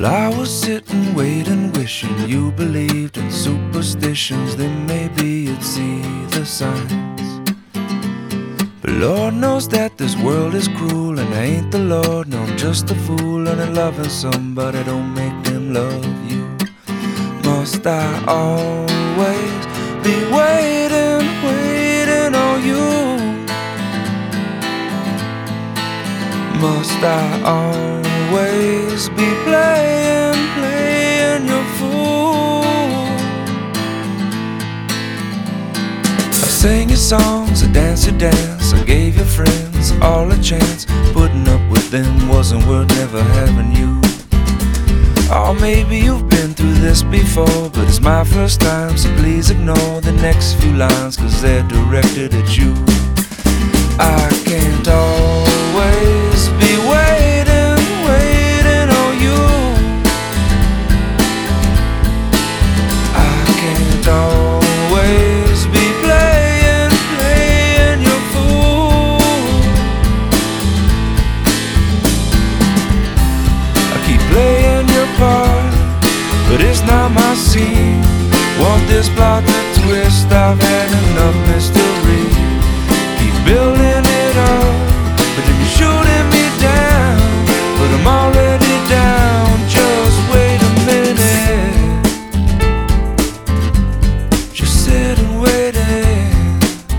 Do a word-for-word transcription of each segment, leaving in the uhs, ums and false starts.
Well, I was sitting, waiting, wishing you believed in superstitions. Then maybe you'd see the signs. But Lord knows that this world is cruel, and I ain't the Lord, no, I'm just a fool. And loving somebody don't make them love you. Must I always be waiting, waiting on you? Must I always be playing, playing your fool? I sang your songs, I danced your dance, I gave your friends all a chance. Putting up with them wasn't worth never having you. Oh, maybe you've been through this before, but it's my first time, so please ignore the next few lines, cause they're directed at you. I can't always be waiting, waiting on you. I can't always be playing, playing your fool. I keep playing your part, but it's not my scene. Want this plot to twist, I've had enough mystery. Keep building it up, but then you're shooting me down. But I'm already down, just wait a minute. Just sit and wait it.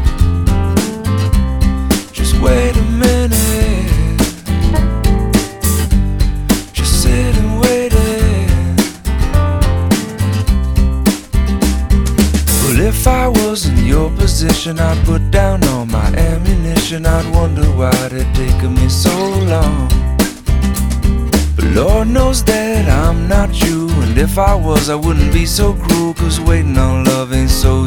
Just wait a minute. Just sit and wait it. Well, if I was in your position, I'd put down all my ammunition. I'd wonder why it taken me so long. But Lord knows that I'm not you, and if I was, I wouldn't be so cruel, cause waiting on love ain't so